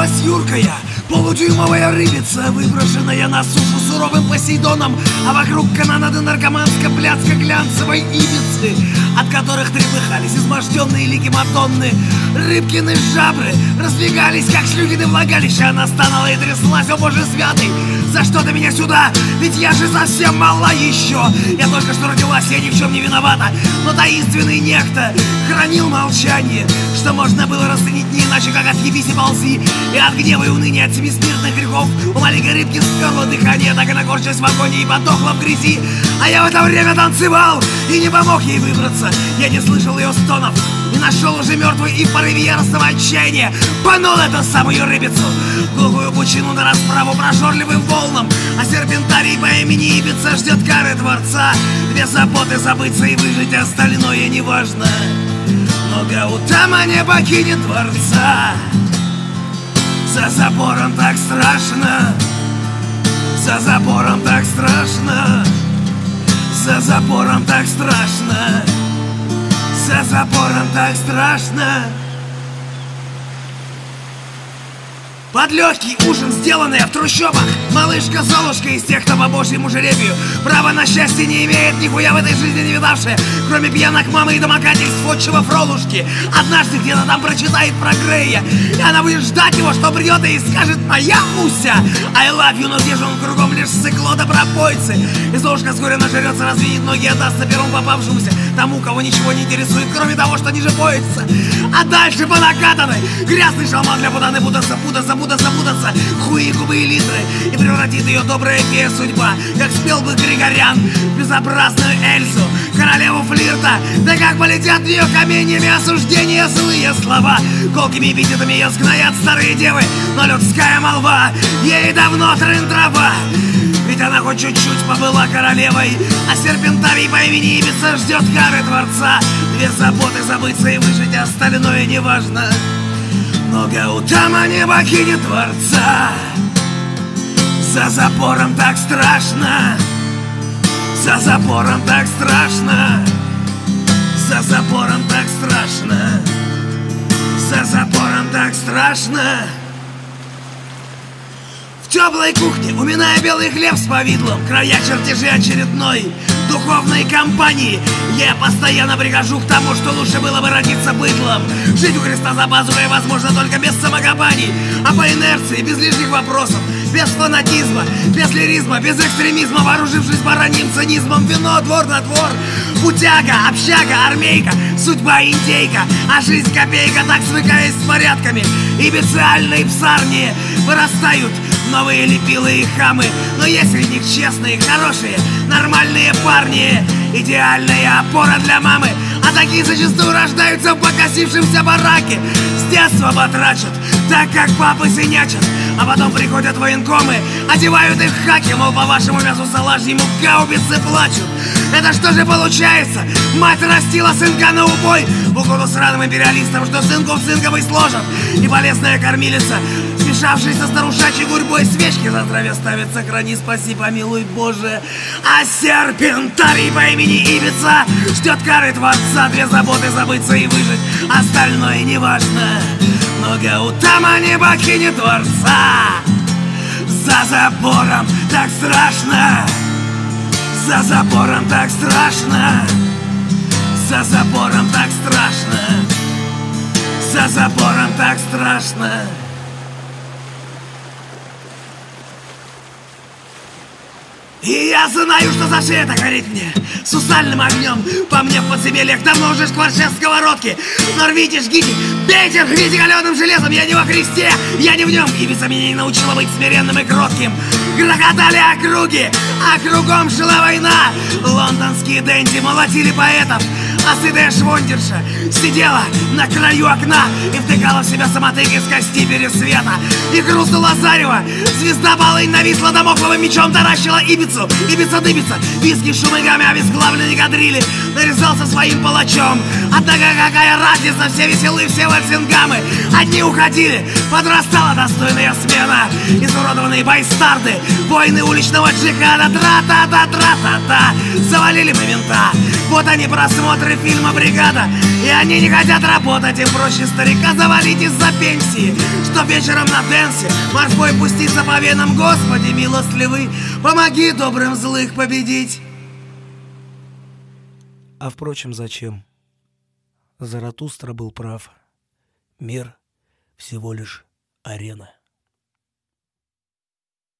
Попалась юркая, полудюймовая рыбица, выброшенная на сушу суровым Посейдоном, а вокруг канонады наркоманско-пляцко-глянцевой ибицы, от которых трепыхались изможденные лики Мадонны. Рыбкины жабры раздвигались, как шлюхины влагалища. Она стонала и тряслась: о боже святый, за что ты меня сюда? Ведь я же совсем мала еще. Я только что родилась, я ни в чем не виновата. Но таинственный некто хранил молчание, что можно было расценить не иначе, как от ебись и ползи. И от гнева и уныния, от семи смертных грехов у маленькой рыбки сперло дыхание, так и накорчилась в вагоне и потохла в грязи. А я в это время танцевал и не помог ей выбраться. Я не слышал ее стонов и нашел уже мертвую, и в порыве яростного отчаяния панул эту самую рыбицу в глухую пучину на расправу прожорливым волнам. А серпентарий по имени Ибица ждет кары Творца. Две заботы — забыться и выжить, остальное неважно. Но Гаутама не покинет Творца. За забором так страшно, за забором так страшно, за забором так страшно, за забором так страшно. Под легкий ужин, сделанный в трущобах, малышка Золушка из тех, кто по божьему жеребию права на счастье не имеет, нихуя в этой жизни не видавшая, кроме пьянок мамы и домогательств отчего Фролушки. Однажды где-то там прочитает про Грея, и она будет ждать его, что придет и скажет: моя Муся, I love you. Но где же он кругом лишь сыкло да пропойцы? И Золушка с горя нажрется, разведет ноги, отдастся первому попавшемуся, тому, кого ничего не интересует, кроме того, что ниже пояса. А дальше по накатанной грязный шалман для путаны путаться, хуи, губы и литры, и превратит ее добрая фея судьба, как спел бы Григорян, в безобразную Эльзу, королеву флирта. Да как полетят в нее каменьями осуждения злые слова, колкими эпитетами ее сгноят старые девы, но людская молва ей давно трын-трава. Ведь она хоть чуть-чуть побыла королевой, а серпентарий по имени Ибица ждет кары Творца. Две заботы — забыться и выжить, остальное неважно. Но Гаутама не покинет Творца. За забором так страшно, за забором так страшно, за забором так страшно, за забором так страшно. В теплой кухне, уминая белый хлеб с повидлом, края чертежи очередной духовной компании, я постоянно прихожу к тому, что лучше было бы родиться быдлом. Жить у Христа за пазухой возможно только без самокопаний, а по инерции, без лишних вопросов, без фанатизма, без лиризма, без экстремизма, вооружившись бараньим цинизмом. Вино, двор на двор, путяга, общага, армейка, судьба индейка, а жизнь копейка. Так свыкаясь с порядками, ибициальные псарни вырастают новые лепилы и хамы. Но есть среди них честные, хорошие, нормальные парни, идеальная опора для мамы. А такие зачастую рождаются в покосившемся бараке. С детства батрачат, так как папы сынячат, а потом приходят военкомы, одевают их в хаки, мол, по вашему мясу салажьему гаубицы плачут. Это что же получается? Мать растила сынка на убой в угоду сраным империалистам, что сынку в цинковый сложат. И полезная кормилица, смешавшись со старушачьей гурьбой, свечки за здравие ставит, сохрани, спаси, помилуй, Боже. А серпентарий по имени Ибица ждет кары Творца. Две заботы — забыться и выжить, остальное неважно. Но Гаутама не покинет Творца. За забором так страшно, за забором так страшно, за забором так страшно, за забором так страшно. И я знаю, что за все это горит мне сусальным огнем. По мне в подземельях давно уже шкварчат сковородки. Но рвите, жгите, бейте, рвите каленым железом. Я не во Христе, я не в нем. Ибица меня не научила быть смиренным и кротким. Грохотали округи, а кругом шла война. Лондонские денди молотили поэтов, а сытая швондерша сидела на краю окна и втыкала в себя самотык из кости пересвета. И грусту Лазарева звезда полынь нависла дамокловым мечом, таращила Ибицу. Ибица дыбится, виски, шум и гамми, обезглавленный кадрили нарезался своим палачом. Однако какая разница, все веселые, все вальсингамы. Одни уходили, Подрастала достойная смена, изуродованные байстарды, войны уличного джихада, тра-та-та-тра-та-та. Завалили мы мента, вот они просмотры фильма «Бригада», и они не хотят работать, им проще старика завалить из-за пенсии, чтоб вечером на дэнсе морской пуститься по венам. Господи милостливый, помоги добрым злых победить. А впрочем, зачем? Заратустра был прав. Мир всего лишь арена.